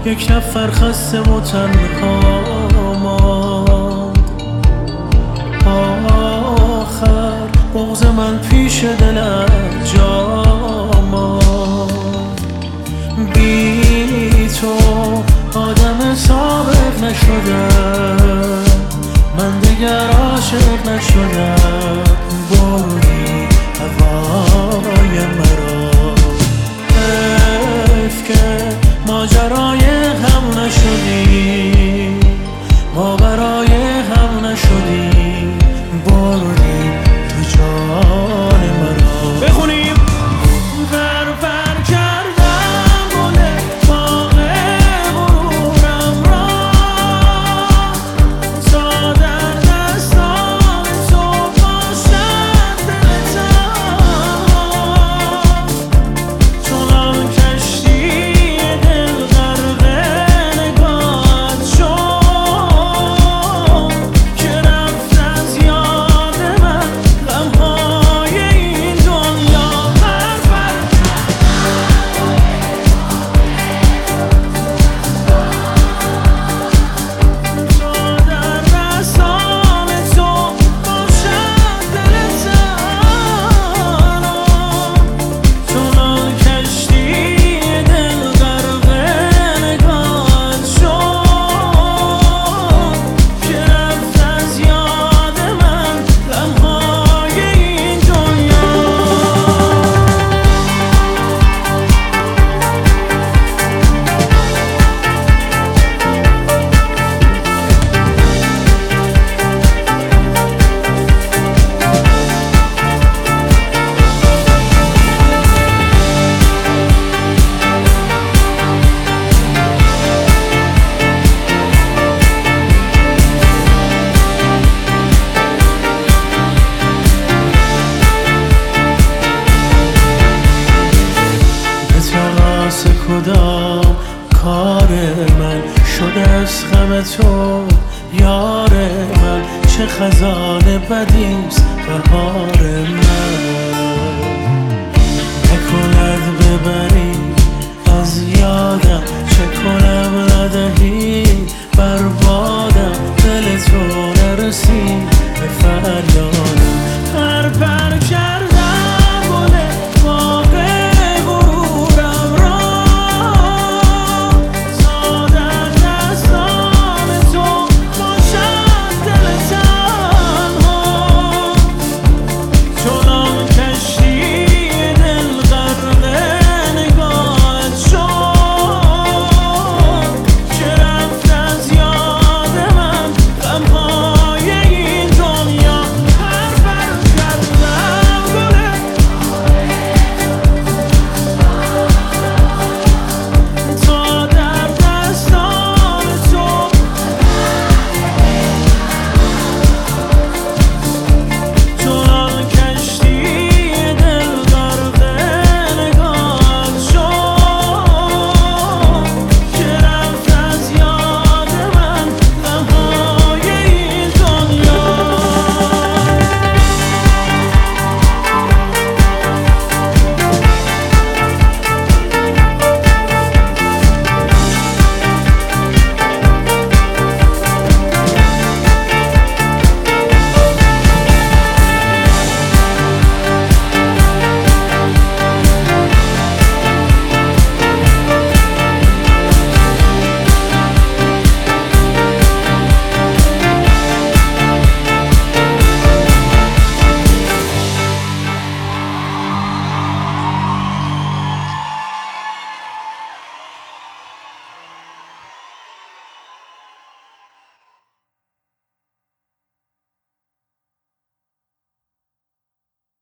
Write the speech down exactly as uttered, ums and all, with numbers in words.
یک نفر خسته و تنها ماند. آخر بغض من پیش دلت جا ماند. بی تو آدم ثابت نشدم، من دیگر عاشق نشدم. بردی هوای مرا، حیف که ماجرای هم نشدیم، ما برای هم نشدیم. بردی تو جان مرا. بخونیم بر بر کردم گل باغ غرورم را، تا در دستان تو باشد دلتم. چنان کشتی دل غرق نگاهت شد که رفت از یاد من غمهای این دنیا. بر بر تا در دستان تو باشد دلتم. چنان کشتی دل غرق نگاهت شد که رفت از یاد من غمهای این دنیا. به تراس کدام کار من شده از غم تو یار من؟ چه خزان بدیست بهار من، نکند ببری از یادم، چه کنم ندهی بربادم. دل تو نرسید به فریاد